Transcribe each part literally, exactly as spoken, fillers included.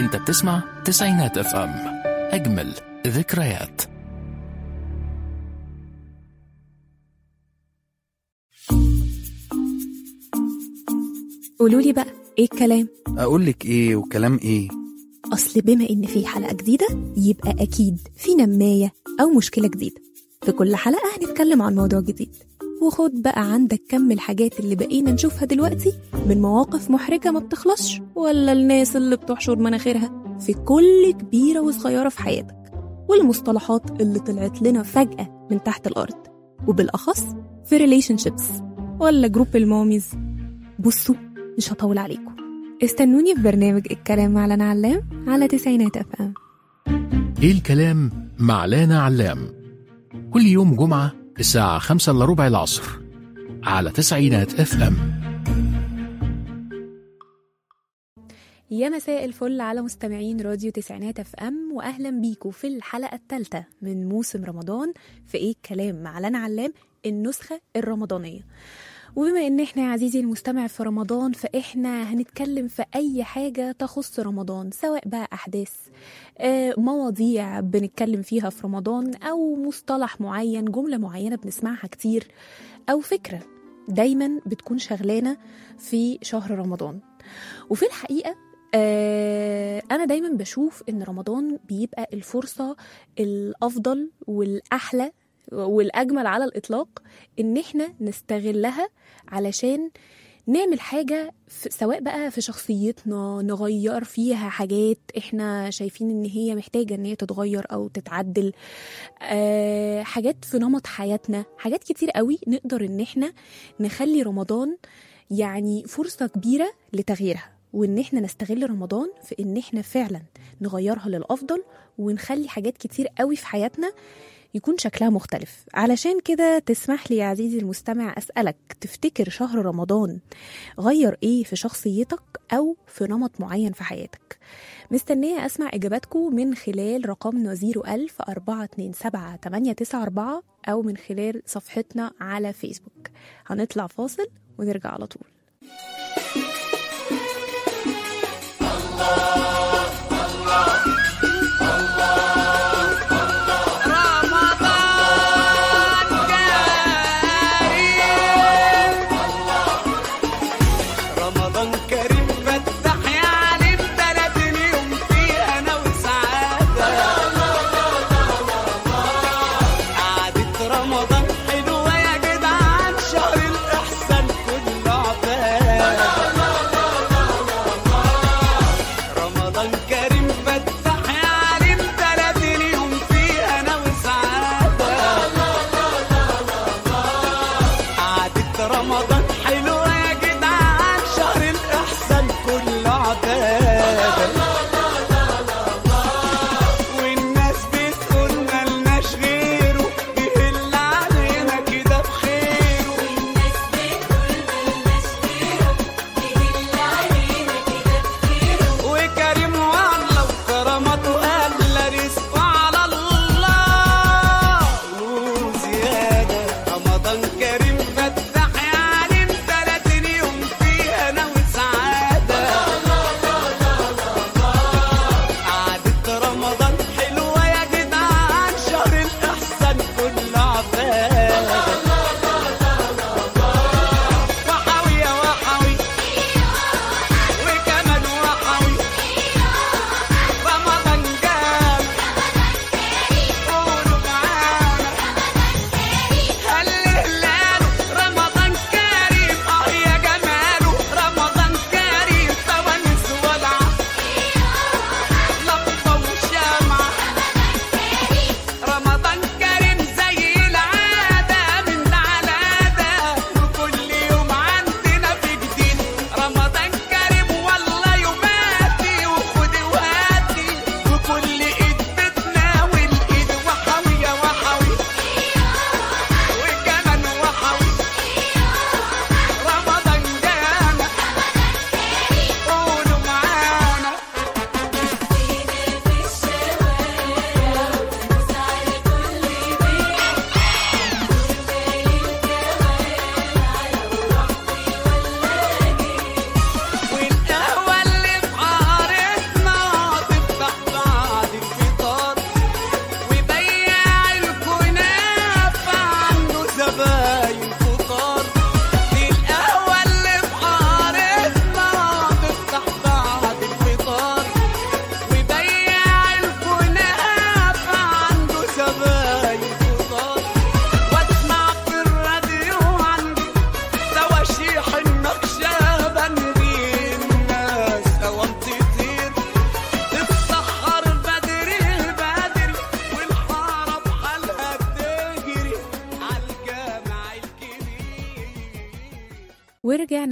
انت بتسمع تسعينات اف ام، اجمل ذكريات. قولولي بقى ايه الكلام؟ اقولك ايه وكلام ايه؟ اصل بما ان في حلقة جديدة يبقى اكيد في نماية او مشكلة جديدة. في كل حلقة هنتكلم عن موضوع جديد، وخد بقى عندك كم الحاجات اللي بقينا نشوفها دلوقتي من مواقف محرجة ما بتخلصش، ولا الناس اللي بتحشر مناخيرها في كل كبيرة وصغيرة في حياتك، والمصطلحات اللي طلعت لنا فجأة من تحت الأرض، وبالأخص في relationships ولا جروب الماميز. بصوا مش هطول عليكم، استنوني في برنامج الكلام مع لانا علام على تسعينات اف ام. ايه الكلام مع لانا علام، كل يوم جمعة الساعة خمسة إلا ربع العصر على تسعينات اف ام. يا مساء الفل على مستمعين راديو تسعينات اف ام، واهلا بيكم في الحلقة الثالثة من موسم رمضان في ايه الكلام مع لانا علام، النسخة الرمضانية. وبما ان احنا يا عزيزي المستمع في رمضان، فاحنا هنتكلم في اي حاجة تخص رمضان، سواء بقى احداث، مواضيع بنتكلم فيها في رمضان، او مصطلح معين، جملة معينة بنسمعها كتير، او فكرة دايما بتكون شغلانة في شهر رمضان. وفي الحقيقة انا دايما بشوف ان رمضان بيبقى الفرصة الافضل والاحلى والأجمل على الإطلاق إن إحنا نستغلها علشان نعمل حاجة، سواء بقى في شخصيتنا، نغير فيها حاجات إحنا شايفين إن هي محتاجة إن هي تتغير أو تتعدل، أه حاجات في نمط حياتنا، حاجات كتير قوي نقدر إن إحنا نخلي رمضان يعني فرصة كبيرة لتغييرها، وإن إحنا نستغل رمضان في إن إحنا فعلا نغيرها للأفضل، ونخلي حاجات كتير قوي في حياتنا يكون شكلها مختلف. علشان كده تسمح لي يا عزيزي المستمع أسألك، تفتكر شهر رمضان غير إيه في شخصيتك أو في نمط معين في حياتك؟ مستنية أسمع إجاباتكم من خلال رقمنا زيرو ألف أربعة اتنين سبعة تمانية تسعة أربعة أو من خلال صفحتنا على فيسبوك. هنطلع فاصل ونرجع على طول. الله الله رمضان حلوة يا جدعان، شهر الإحسان كله عبادة.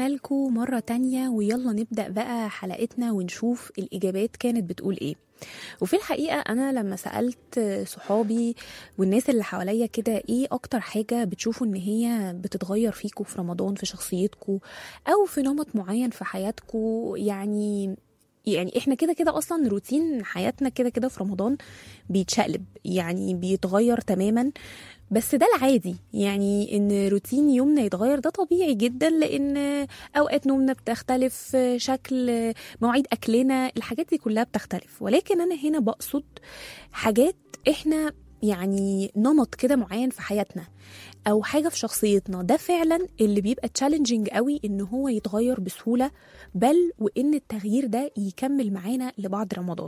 ورجعنا لكم مرة تانية، ويلا نبدأ بقى حلقتنا ونشوف الإجابات كانت بتقول إيه. وفي الحقيقة أنا لما سألت صحابي والناس اللي حواليا كده إيه أكتر حاجة بتشوفوا إن هي بتتغير فيكم في رمضان، في شخصيتكم أو في نمط معين في حياتكم، يعني يعني احنا كده كده اصلا روتين حياتنا كده كده في رمضان بيتشقلب، يعني بيتغير تماما. بس ده العادي، يعني ان روتين يومنا يتغير ده طبيعي جدا، لان اوقات نومنا بتختلف، شكل مواعيد اكلنا، الحاجات دي كلها بتختلف. ولكن انا هنا بقصد حاجات احنا يعني نمط كده معين في حياتنا او حاجه في شخصيتنا، ده فعلا اللي بيبقى تشالنجينج قوي ان هو يتغير بسهوله، بل وان التغيير ده يكمل معانا لبعد رمضان.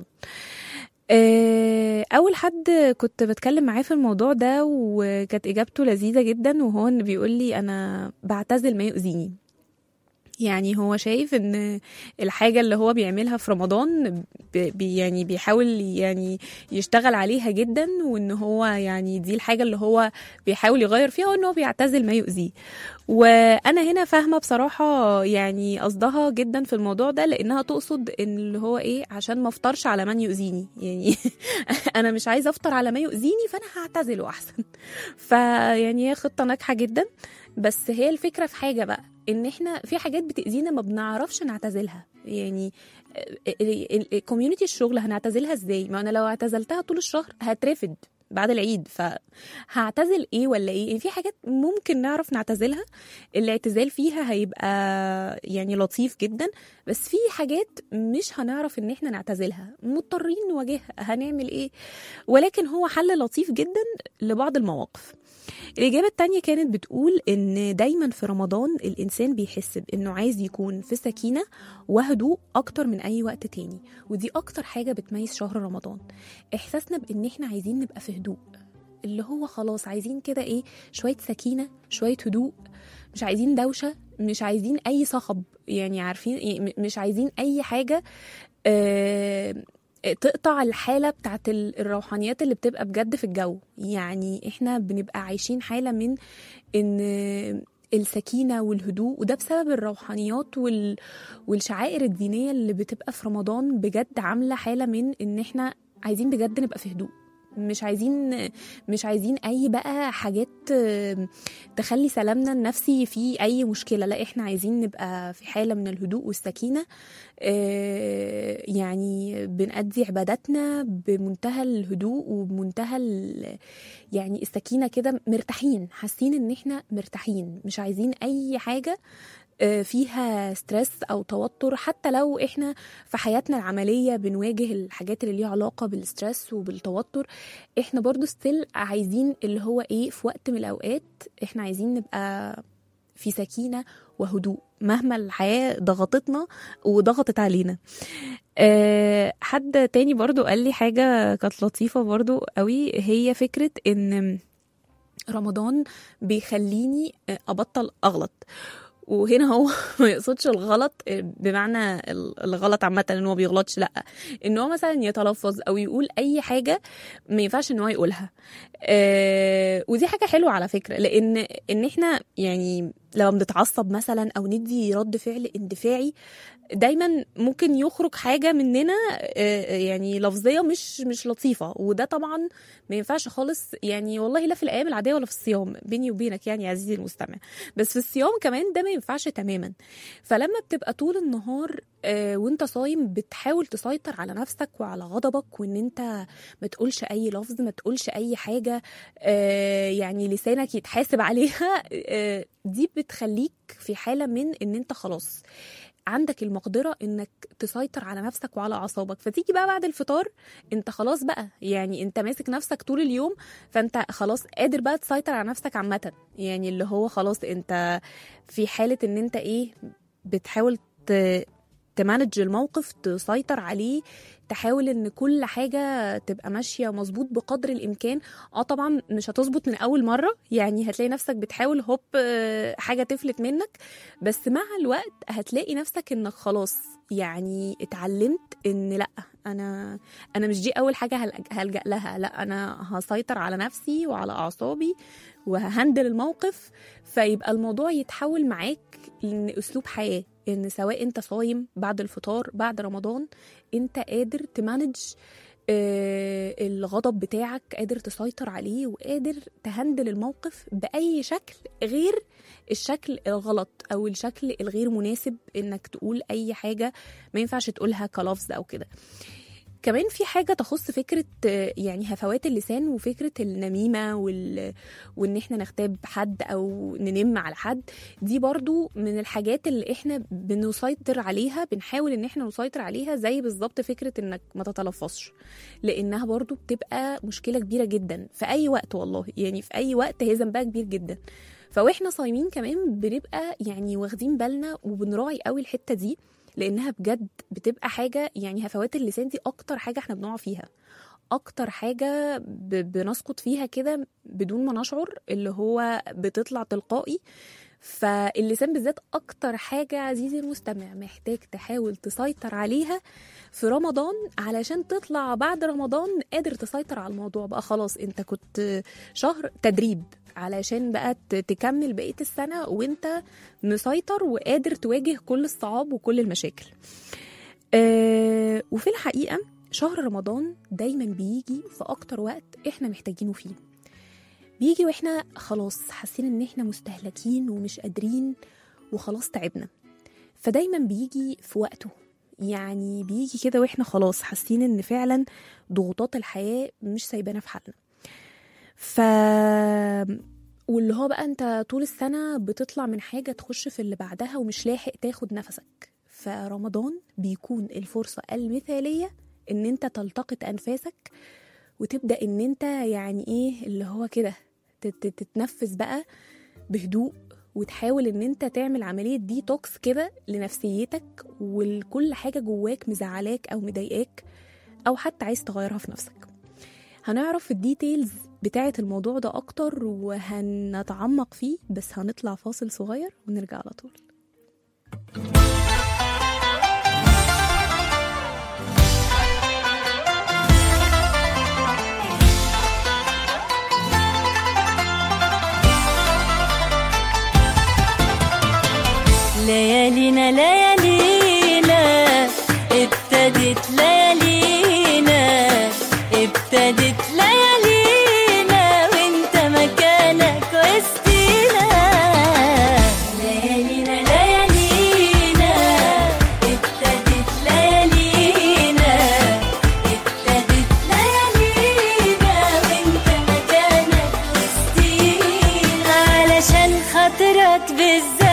اول حد كنت بتكلم معاه في الموضوع ده وكانت اجابته لذيذه جدا، وهو ان بيقول لي انا بعتزل ما يؤذيني. يعني هو شايف ان الحاجة اللي هو بيعملها في رمضان بي يعني بيحاول يعني يشتغل عليها جدا، وان هو يعني دي الحاجة اللي هو بيحاول يغير فيها، وان هو بيعتزل ما يؤذيه. وانا هنا فاهمة بصراحة يعني قصدها جدا في الموضوع ده، لانها تقصد ان اللي هو ايه، عشان ما افطرش على من يؤذيني، يعني انا مش عايزة افطر على ما يؤذيني فانا هعتزله احسن. فيعني هي خطة ناجحة جدا، بس هي الفكرة في حاجة بقى، ان احنا في حاجات بتأذينا ما بنعرفش نعتزلها. يعني الكوميونتي الشغل هنعتزلها ازاي؟ ما انا لو اعتزلتها طول الشهر هترفد بعد العيد، فهعتزل ايه ولا ايه؟ في حاجات ممكن نعرف نعتزلها، الاعتزال فيها هيبقى يعني لطيف جدا، بس في حاجات مش هنعرف ان احنا نعتزلها، مضطرين نواجهها، هنعمل ايه؟ ولكن هو حل لطيف جدا لبعض المواقف. الإجابة التانية كانت بتقول إن دايما في رمضان الإنسان بيحس بإنه عايز يكون في سكينة وهدوء أكتر من أي وقت تاني، ودي أكتر حاجة بتميز شهر رمضان، إحساسنا بإن إحنا عايزين نبقى في هدوء، اللي هو خلاص عايزين كده إيه، شوية سكينة، شوية هدوء، مش عايزين دوشة، مش عايزين أي صخب، يعني عارفين مش عايزين أي حاجة آه تقطع الحالة بتاعت الروحانيات اللي بتبقى بجد في الجو. يعني احنا بنبقى عايشين حالة من ان السكينة والهدوء، وده بسبب الروحانيات وال... والشعائر الدينية اللي بتبقى في رمضان، بجد عاملة حالة من ان احنا عايزين بجد نبقى في هدوء، مش عايزين مش عايزين اي بقى حاجات تخلي سلامنا النفسي في اي مشكله، لا احنا عايزين نبقى في حاله من الهدوء والسكينه، يعني بنأدي عباداتنا بمنتهى الهدوء وبمنتهى يعني السكينه كده، مرتاحين، حاسين ان احنا مرتاحين، مش عايزين اي حاجه فيها ستريس أو توتر. حتى لو إحنا في حياتنا العملية بنواجه الحاجات اللي ليها علاقة بالستريس وبالتوتر، إحنا برضو ستيل عايزين اللي هو إيه، في وقت من الأوقات إحنا عايزين نبقى في سكينة وهدوء مهما الحياة ضغطتنا وضغطت علينا. أه حد تاني برضو قال لي حاجة كانت لطيفة برضو قوي، هي فكرة إن رمضان بيخليني أبطل أغلط. وهنا هو ما يقصدش الغلط بمعنى الغلط عامة ان هو بيغلطش، لا، ان هو مثلا يتلفظ او يقول اي حاجة ما ينفعش ان هو يقولها. آه ودي حاجة حلوة على فكرة، لان ان احنا يعني لما بنتعصب مثلا او ندي رد فعل اندفاعي، دايما ممكن يخرج حاجة مننا يعني لفظية مش مش لطيفة، وده طبعا ما ينفعش خالص. يعني والله لا في الأيام العادية ولا في الصيام، بيني وبينك يعني يا عزيزي المستمع، بس في الصيام كمان ده ما ينفعش تماما. فلما بتبقى طول النهار وانت صايم بتحاول تسيطر على نفسك وعلى غضبك، وان انت ما تقولش اي لفظ، ما تقولش اي حاجة يعني لسانك يتحاسب عليها، دي بتخليك في حالة من ان انت خلاص عندك المقدرة انك تسيطر على نفسك وعلى اعصابك. فتيجي بقى بعد الفطار انت خلاص بقى يعني انت ماسك نفسك طول اليوم، فانت خلاص قادر بقى تسيطر على نفسك عامة، يعني اللي هو خلاص انت في حالة ان انت ايه، بتحاول تمانج الموقف، تسيطر عليه، تحاول ان كل حاجة تبقى ماشية مظبوط بقدر الامكان. اه طبعا مش هتظبط من اول مرة، يعني هتلاقي نفسك بتحاول هوب حاجة تفلت منك، بس مع الوقت هتلاقي نفسك انك خلاص يعني اتعلمت ان لا، انا انا مش دي اول حاجة هلجأ لها، لا انا هسيطر على نفسي وعلى اعصابي وهندل الموقف. فيبقى الموضوع يتحول معاك ان اسلوب حياة، ان سواء انت صايم بعد الفطار بعد رمضان، انت قادر تمانج آه الغضب بتاعك، قادر تسيطر عليه وقادر تهندل الموقف بأي شكل غير الشكل الغلط او الشكل الغير مناسب انك تقول اي حاجة ما ينفعش تقولها كلفظ او كده. كمان في حاجة تخص فكرة يعني هفوات اللسان وفكرة النميمة وال... وإن إحنا نغتاب حد أو ننم على حد. دي برضو من الحاجات اللي إحنا بنسيطر عليها، بنحاول إن إحنا نسيطر عليها، زي بالظبط فكرة إنك ما تتلفظش، لأنها برضو بتبقى مشكلة كبيرة جدا في أي وقت، والله يعني في أي وقت هي ذنبها كبير جدا. فوإحنا صايمين كمان بنبقى يعني واخدين بالنا وبنراعي قوي الحتة دي، لأنها بجد بتبقى حاجة يعني هفوات اللسان دي أكتر حاجة احنا بنقع فيها، أكتر حاجة بنسقط فيها كده بدون ما نشعر، اللي هو بتطلع تلقائي. فاللسان بالذات أكتر حاجة عزيزي المستمع محتاج تحاول تسيطر عليها في رمضان، علشان تطلع بعد رمضان قادر تسيطر على الموضوع بقى. خلاص انت كنت شهر تدريب علشان بقى تكمل بقية السنة وانت مسيطر وقادر تواجه كل الصعاب وكل المشاكل. أه وفي الحقيقة شهر رمضان دايما بيجي في أكتر وقت احنا محتاجينه فيه، بيجي واحنا خلاص حاسين ان احنا مستهلكين ومش قادرين وخلاص تعبنا، فدايما بيجي في وقته، يعني بيجي كده واحنا خلاص حاسين ان فعلا ضغوطات الحياة مش سايبانا في حالنا. ف واللي هو بقى انت طول السنة بتطلع من حاجة تخش في اللي بعدها ومش لاحق تاخد نفسك، فرمضان بيكون الفرصة المثالية ان انت تلتقط انفاسك وتبدأ ان انت يعني ايه اللي هو كده تتنفس بقى بهدوء، وتحاول ان انت تعمل عملية ديتوكس كده لنفسيتك ولكل حاجة جواك مزعلاك او مضايقاك او حتى عايز تغيرها في نفسك. هنعرف الديتيلز بتاعة الموضوع ده اكتر وهنتعمق فيه، بس هنطلع فاصل صغير ونرجع على طول. ليالينا ليالينا ابتدت ليالينا ابتدت ليالينا وانت مكانك وسطينا. ليالينا ليالينا ابتدت ليالينا ابتدت ليالينا وانت مكانك وسطينا. علشان خاطرك بالذات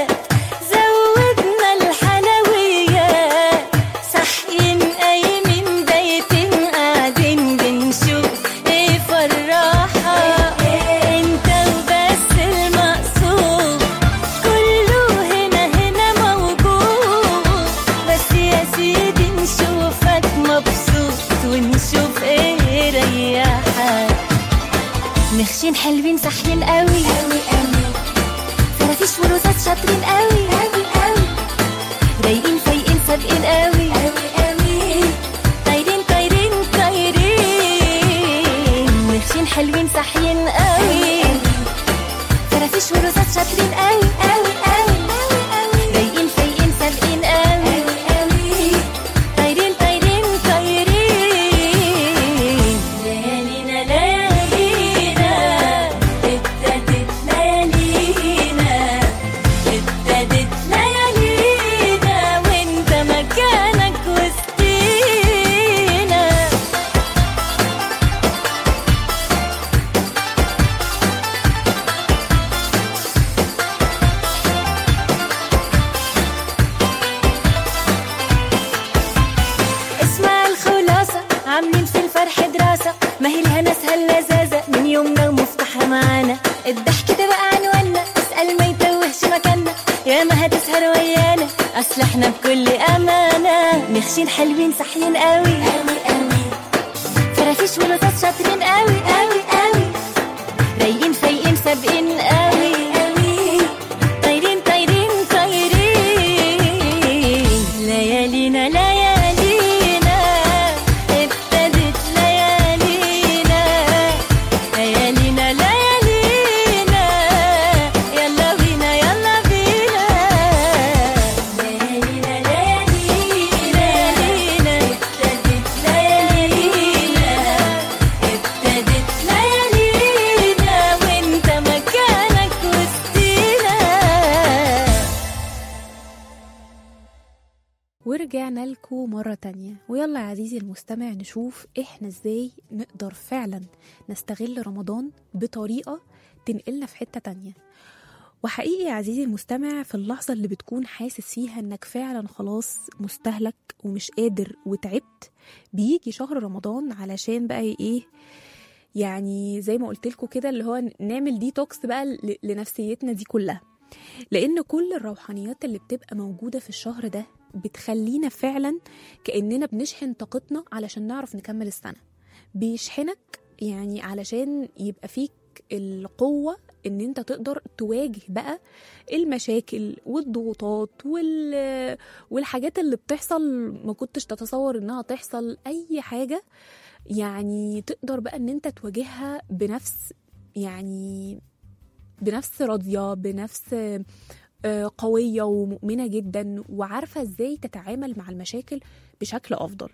مخشين حلوين صحيين قوي قوي قوي، فرافيش ورصاص شاطرين قوي قوي قوي، رايقين فايقين سابقين قوي قوي قوي، طايرين طايرين طايرين. مخشين حلوين صحيين قوي، فرافيش ورصاص شاطرين قوي قوي قوي، رايقين فايقين سابقين قوي قوي، طايرين طايرين طايرين. ليالينا ليالينا ابتدت ليالينا ابتدت ليالينا وانت مكانك وسطينا. اسمع الخلاصة، عاملين في الفرح دراسة، ما هي لها ناسها اللذاذة من يومنا ومفتاحها معانا. الضحك ده بقى عنوانا، اسأل ما يتوهش مكاننا، يا ما هتسهل تسهر ويانا، اصل احنا بكل امانه مخشين حلوين صحيين قوي قوي قوي، فرافيش ولطاس شاطرين قوي قوي قوي، رايقين فايقين سابقين قوي قوي، طايرين طايرين طايرين، ليالينا ليالينا ابتدت ليالينا، ليالينا ليالينا يلا بينا يلا بينا، ليالينا ليالينا ابتدت ليالينا، ابتدت ليالينا وانت مكانك وسطينا. ورجعنا لكم مرة تانية، ويلا يا عزيزي المستمع نشوف احنا ازاي نقدر فعلا نستغل رمضان بطريقة تنقلنا في حتة تانية. وحقيقي يا عزيزي المستمع، في اللحظة اللي بتكون حاسس فيها انك فعلا خلاص مستهلك ومش قادر وتعبت، بيجي شهر رمضان علشان بقى ايه، يعني زي ما قلت لكم كده، اللي هو نعمل ديتوكس بقى ل- لنفسيتنا دي كلها. لأن كل الروحانيات اللي بتبقى موجودة في الشهر ده بتخلينا فعلا كأننا بنشحن طاقتنا علشان نعرف نكمل السنة. بيشحنك يعني علشان يبقى فيك القوة ان انت تقدر تواجه بقى المشاكل والضغوطات وال... والحاجات اللي بتحصل ما كنتش تتصور انها تحصل، اي حاجة يعني تقدر بقى ان انت تواجهها بنفس يعني بنفس راضية، بنفس آه، قوية ومؤمنة جدا، وعارفة ازاي تتعامل مع المشاكل بشكل أفضل.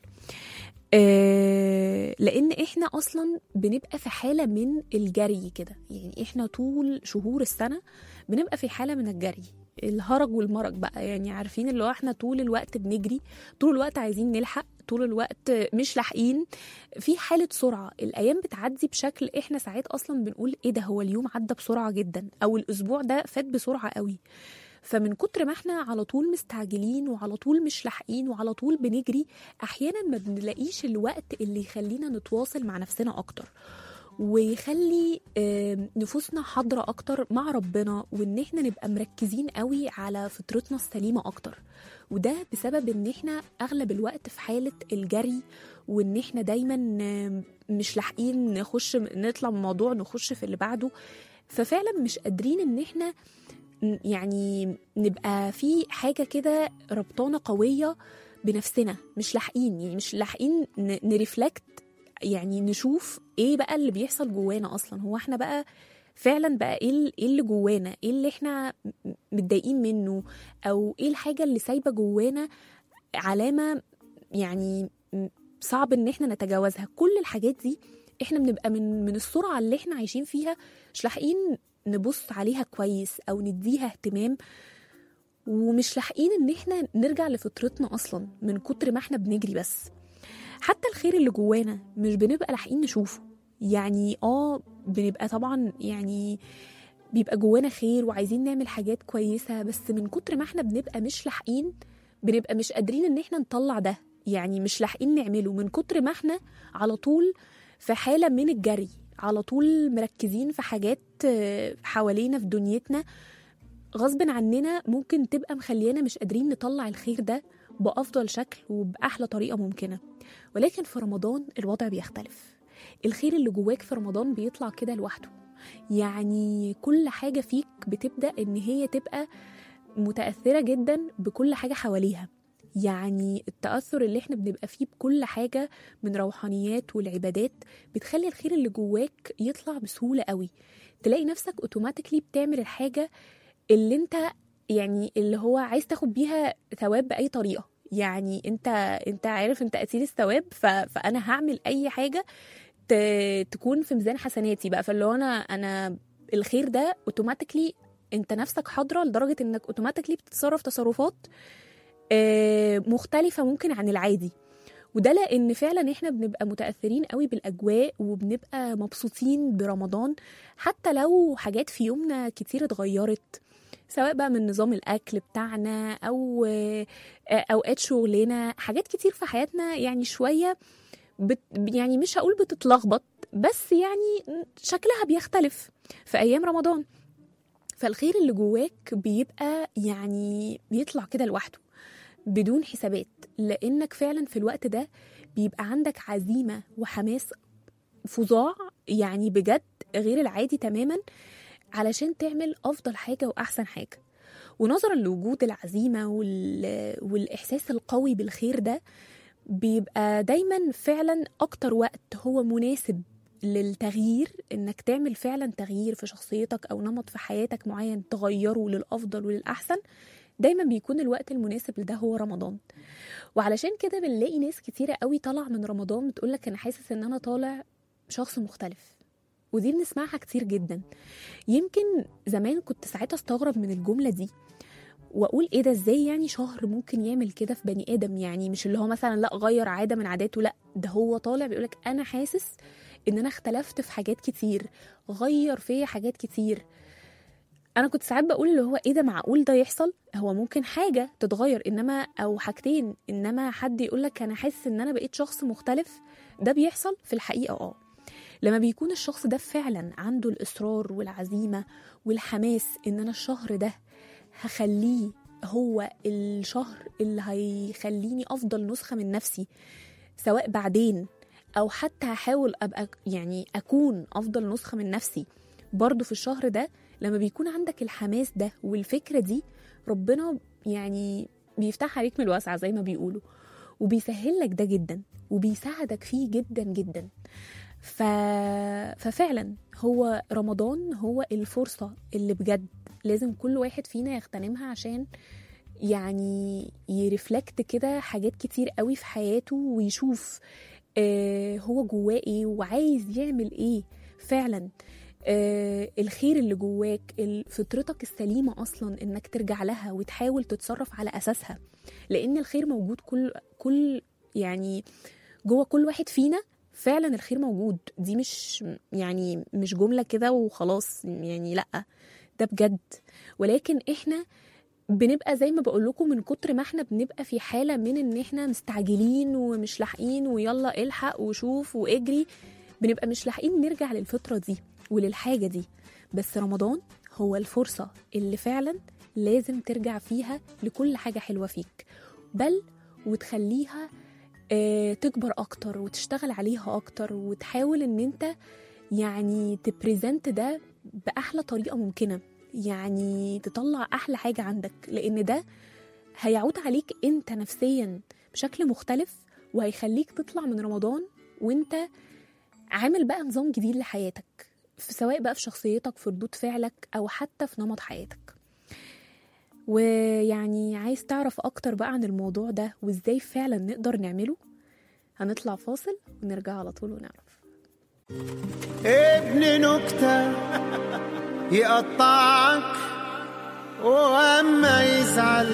آه، لأن احنا أصلا بنبقى في حالة من الجري كده، يعني احنا طول شهور السنة بنبقى في حالة من الجري، الهرج والمرج بقى، يعني عارفين اللي هو احنا طول الوقت بنجري، طول الوقت عايزين نلحق، طول الوقت مش لاحقين، في حالة سرعة. الأيام بتعدي بشكل احنا ساعات أصلا بنقول ايه ده، هو اليوم عدى بسرعة جدا، أو الأسبوع ده فات بسرعة قوي. فمن كتر ما احنا على طول مستعجلين وعلى طول مش لاحقين وعلى طول بنجري، أحيانا ما بنلاقيش الوقت اللي يخلينا نتواصل مع نفسنا أكتر، ويخلي آم، نفوسنا حاضرة أكتر مع ربنا، وإن احنا نبقى مركزين قوي على فطرتنا السليمة أكتر. وده بسبب إن احنا أغلب الوقت في حالة الجري، وإن احنا دايما آم، مش لاحقين نخش نطلع من موضوع نخش في اللي بعده. ففعلا مش قادرين إن احنا ن- يعني نبقى في حاجة كده ربطانة قوية بنفسنا، مش لاحقين يعني مش لاحقين ن- نرفلكت، يعني نشوف ايه بقى اللي بيحصل جوانا اصلا، هو احنا بقى فعلا بقى ايه ال- إيه اللي جوانا، ايه اللي احنا م- متضايقين منه، او ايه الحاجة اللي سايبة جوانا علامة يعني م- صعب ان احنا نتجاوزها. كل الحاجات دي احنا بنبقى من من السرعة اللي احنا عايشين فيها مش لاحقين نبص عليها كويس او نديها اهتمام، ومش لاحقين ان احنا نرجع لفطرتنا اصلا من كتر ما احنا بنجري. بس حتى الخير اللي جوانا مش بنبقى لاحقين نشوفه، يعني اه بنبقى طبعا يعني بيبقى جوانا خير وعايزين نعمل حاجات كويسة، بس من كتر ما احنا بنبقى مش لاحقين، بنبقى مش قادرين ان احنا نطلع ده، يعني مش لاحقين نعمله من كتر ما احنا على طول في حالة من الجري، على طول مركزين في حاجات آه، حوالينا في دنيتنا، غصب عننا ممكن تبقى مخليانا مش قادرين نطلع الخير ده بأفضل شكل وبأحلى طريقة ممكنة. ولكن في رمضان الوضع بيختلف، الخير اللي جواك في رمضان بيطلع كده لوحده، يعني كل حاجة فيك بتبدأ إن هي تبقى متأثرة جدا بكل حاجة حواليها. يعني التأثر اللي احنا بنبقى فيه بكل حاجة من روحانيات والعبادات بتخلي الخير اللي جواك يطلع بسهولة قوي، تلاقي نفسك اوتوماتيكلي بتعمل الحاجة اللي انت يعني اللي هو عايز تاخد بيها ثواب بأي طريقة. يعني انت انت عارف انت أسير الثواب، ف... فأنا هعمل أي حاجة ت... تكون في ميزان حسناتي بقى. فاللي هو انا انا الخير ده اوتوماتيكلي انت نفسك حاضرة لدرجة انك اوتوماتيكلي بتتصرف تصرفات آه، مختلفة ممكن عن العادي. وده لأن فعلا احنا بنبقى متأثرين قوي بالأجواء وبنبقى مبسوطين برمضان، حتى لو حاجات في يومنا كتير اتغيرت، سواء بقى من نظام الأكل بتاعنا أو آه، أوقات شغلنا، حاجات كتير في حياتنا يعني شوية بت يعني مش هقول بتتلخبط، بس يعني شكلها بيختلف في أيام رمضان. فالخير اللي جواك بيبقى يعني بيطلع كده لوحده بدون حسابات، لأنك فعلا في الوقت ده بيبقى عندك عزيمة وحماس فظاع يعني بجد غير العادي تماما علشان تعمل أفضل حاجة وأحسن حاجة. ونظرا لوجود العزيمة وال... والإحساس القوي بالخير ده، بيبقى دايما فعلا أكتر وقت هو مناسب للتغيير، إنك تعمل فعلا تغيير في شخصيتك أو نمط في حياتك معين تغيره للأفضل وللأحسن. دايما بيكون الوقت المناسب لده هو رمضان. وعلشان كده بنلاقي ناس كتيرة قوي طالعة من رمضان بتقولك أنا حاسس إن أنا طالع شخص مختلف، ودي بنسمعها كتير جدا. يمكن زمان كنت ساعتها استغرب من الجملة دي واقول ايه ده، ازاي يعني شهر ممكن يعمل كده في بني ادم؟ يعني مش اللي هو مثلا لا غير عادة من عاداته، لا ده هو طالع بيقولك انا حاسس ان انا اختلفت في حاجات كتير، غير فيا حاجات كتير. انا كنت ساعات بقول اللي هو ايه ده، معقول ده يحصل؟ هو ممكن حاجة تتغير انما او حاجتين، انما حد يقولك انا حاسس ان انا بقيت شخص مختلف، ده بيحصل في الحقيقة. اه لما بيكون الشخص ده فعلا عنده الإصرار والعزيمة والحماس إن أنا الشهر ده هخليه هو الشهر اللي هيخليني أفضل نسخة من نفسي، سواء بعدين أو حتى هحاول أبقى يعني أكون أفضل نسخة من نفسي برضو في الشهر ده. لما بيكون عندك الحماس ده والفكرة دي، ربنا يعني بيفتح عليك من الواسعة زي ما بيقولوا، وبيسهل لك ده جدا وبيساعدك فيه جدا جدا. ف... ففعلا هو رمضان هو الفرصة اللي بجد لازم كل واحد فينا يغتنمها، عشان يعني يرفلكت كده حاجات كتير قوي في حياته ويشوف آه هو جواه ايه وعايز يعمل ايه فعلا. آه الخير اللي جواك، فطرتك السليمة أصلا إنك ترجع لها وتحاول تتصرف على أساسها، لأن الخير موجود كل كل يعني جوه كل واحد فينا. فعلا الخير موجود، دي مش يعني مش جملة كده وخلاص يعني، لأ ده بجد. ولكن احنا بنبقى زي ما بقول لكم من كتر ما احنا بنبقى في حالة من ان احنا مستعجلين ومش لاحقين ويلا الحق وشوف واجري، بنبقى مش لاحقين نرجع للفطرة دي وللحاجة دي. بس رمضان هو الفرصة اللي فعلا لازم ترجع فيها لكل حاجة حلوة فيك، بل وتخليها تكبر أكتر وتشتغل عليها أكتر، وتحاول إن أنت يعني تبريزنت ده بأحلى طريقة ممكنة، يعني تطلع أحلى حاجة عندك، لأن ده هيعود عليك أنت نفسيا بشكل مختلف، وهيخليك تطلع من رمضان وأنت عامل بقى نظام جديد لحياتك، سواء بقى في شخصيتك، في ردود فعلك، أو حتى في نمط حياتك. ويعني عايز تعرف أكتر بقى عن الموضوع ده وإزاي فعلا نقدر نعمله؟ هنطلع فاصل ونرجع على طول ونعرف. ابن نكتة يقطعك وأما يزعل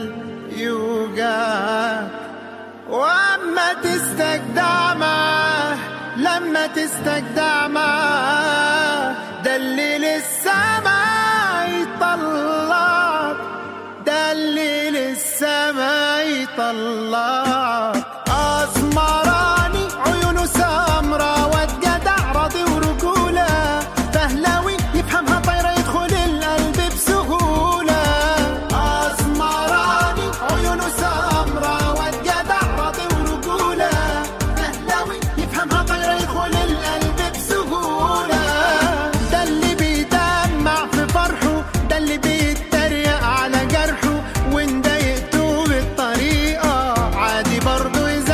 يوجعك، وأما تستجدع معاه لما تستجدع معاه ده اللي لسه ما يطلعك، ده اللي لسه ما يطلعك. أسمراني عيونه سمرة واتجدع راضي ورجولة، فهلاوي يفهمها طايرة يدخل القلب بسهولة. أسمراني عيونه سمرة واتجدع راضي ورجولة، فهلاوي يفهمها طايرة يدخل القلب بسهولة. ده اللي بيدمع في فرحه، ده اللي بيتريق على جرحه، وان ضايقته بالطريقة عادي برضه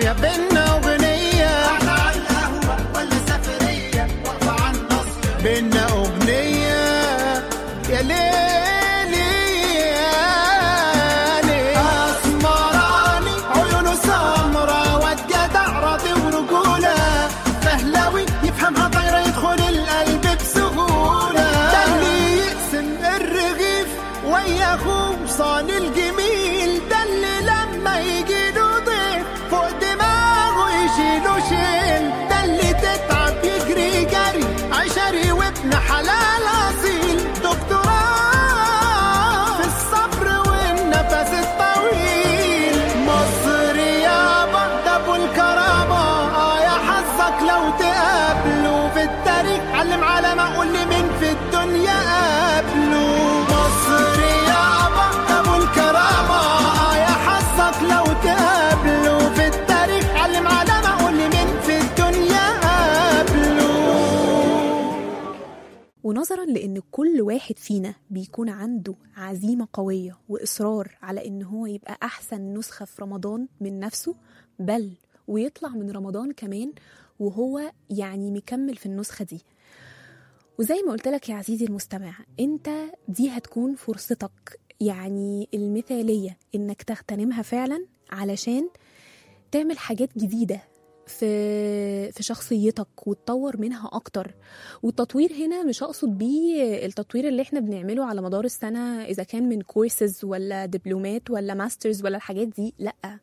يا بينا أغنية قعدة على القهوة ولا سفرية واقفة على النصر بينا أغنية يا ليلي يا ليلي أسمراني عيونه سمرة واد جدع راضي ورجولة فهلاوي يفهمها طايرة يدخل القلب بسهولة ده اللي يقسم الرغيف ويا أخوه صان الجميل ده اللي لما يجيله ضيف فوق دماغه يشيله شيل ده اللي تتعب يجري جري عشري وابن حلال أصيل دكتوراه في الصبر والنفس الطويل مصر يابا ده أبو الكرامة آه يا حظك لو تقابله في التاريخ علم على ما أقول لي مين في الدنيا قابله مصر يابا ده أبو الكرامة آه يا حظك لو تقابله في التاريخ علم على ما أقول لي مين في الدنيا قابله. ونظرا لأن كل واحد فينا بيكون عنده عزيمة قوية وإصرار على إن هو يبقى أحسن نسخة في رمضان من نفسه، بل ويطلع من رمضان كمان وهو يعني مكمل في النسخة دي. وزي ما قلت لك يا عزيزي المستمع، انت دي هتكون فرصتك يعني المثالية انك تغتنمها فعلا علشان تعمل حاجات جديدة في في شخصيتك وتطور منها اكتر. والتطوير هنا مش اقصد بيه التطوير اللي احنا بنعمله على مدار السنة اذا كان من كورسز ولا دبلومات ولا ماسترز ولا الحاجات دي، لأ،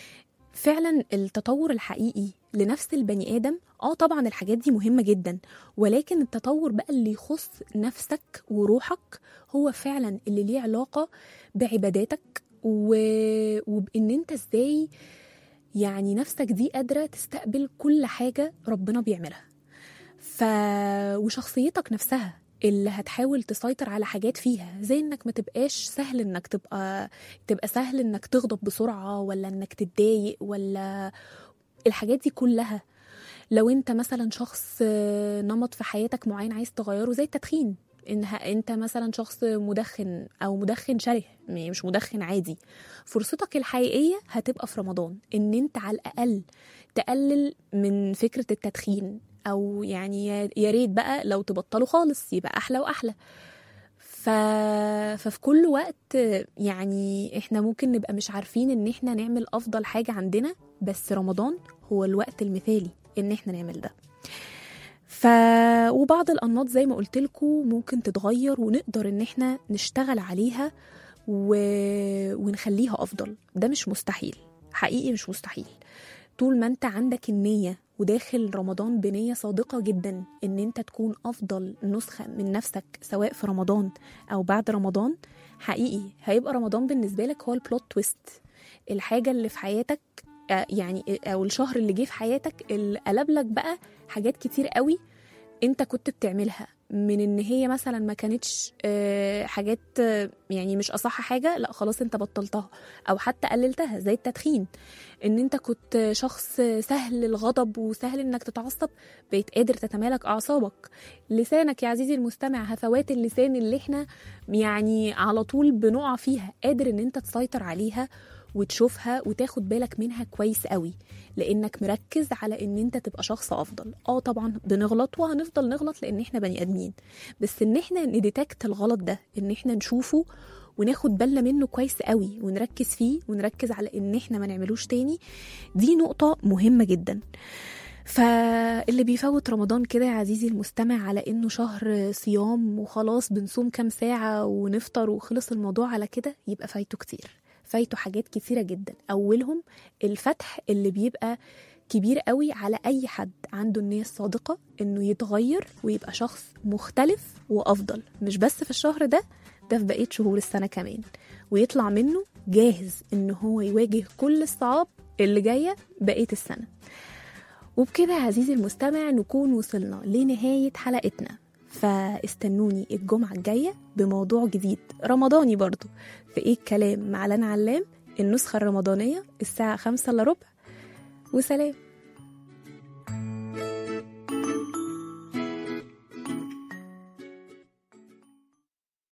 فعلا التطور الحقيقي لنفس البني آدم. اه طبعا الحاجات دي مهمة جدا، ولكن التطور بقى اللي يخص نفسك وروحك هو فعلا اللي ليه علاقة بعباداتك و... وبإن انت ازاي يعني نفسك دي قادرة تستقبل كل حاجة ربنا بيعملها. ف... وشخصيتك نفسها اللي هتحاول تسيطر على حاجات فيها، زي انك ما تبقاش سهل انك تبقى تبقى سهل انك تغضب بسرعة ولا انك تتضايق ولا الحاجات دي كلها. لو انت مثلا شخص نمط في حياتك معين عايز تغيره زي التدخين، انها انت مثلا شخص مدخن او مدخن شره مش مدخن عادي، فرصتك الحقيقية هتبقى في رمضان ان انت على الاقل تقلل من فكرة التدخين، او يعني يا ريت بقى لو تبطلوا خالص يبقى احلى واحلى. ف... ففي كل وقت يعني احنا ممكن نبقى مش عارفين ان احنا نعمل افضل حاجة عندنا، بس رمضان هو الوقت المثالي ان احنا نعمل ده. ف... وبعض الانماط زي ما قلت لكم ممكن تتغير ونقدر ان احنا نشتغل عليها و... ونخليها افضل. ده مش مستحيل، حقيقي مش مستحيل، طول ما انت عندك النية وداخل رمضان بنية صادقة جدا ان انت تكون افضل نسخة من نفسك سواء في رمضان او بعد رمضان. حقيقي هيبقى رمضان بالنسبة لك هو البلوت تويست، الحاجة اللي في حياتك يعني او الشهر اللي جه في حياتك اللي قلب لك بقى حاجات كتير قوي انت كنت بتعملها، من ان هي مثلا ما كانتش حاجات يعني مش اصح حاجة، لا خلاص انت بطلتها او حتى قللتها زي التدخين. ان انت كنت شخص سهل الغضب وسهل انك تتعصب، بقيت قادر تتمالك اعصابك. لسانك يا عزيزي المستمع، هفوات اللسان اللي احنا يعني على طول بنقع فيها، قادر ان انت تسيطر عليها وتشوفها وتاخد بالك منها كويس قوي، لانك مركز على ان انت تبقى شخص افضل. اه طبعا بنغلط وهنفضل نغلط لان احنا بني ادمين، بس ان احنا نديتكت الغلط ده، ان احنا نشوفه وناخد بالنا منه كويس قوي ونركز فيه ونركز على ان احنا ما نعملوش تاني، دي نقطة مهمة جدا. فاللي بيفوت رمضان كده يا عزيزي المستمع على انه شهر صيام وخلاص بنصوم كام ساعة ونفطر وخلص الموضوع على كده، يبقى فايته كتير، فايته حاجات كتيرة جدا. أولهم الفتح اللي بيبقى كبير قوي على أي حد عنده النية الصادقة إنه يتغير ويبقى شخص مختلف وأفضل، مش بس في الشهر ده، ده في بقية شهور السنة كمان، ويطلع منه جاهز إنه هو يواجه كل الصعاب اللي جاية بقية السنة. وبكده يا عزيزي المستمع نكون وصلنا لنهاية حلقتنا، فاستنوني الجمعة الجاية بموضوع جديد رمضاني برضو في ايه الكلام مع لنا علام، النسخة الرمضانية الساعة خمسة الا ربع. وسلام.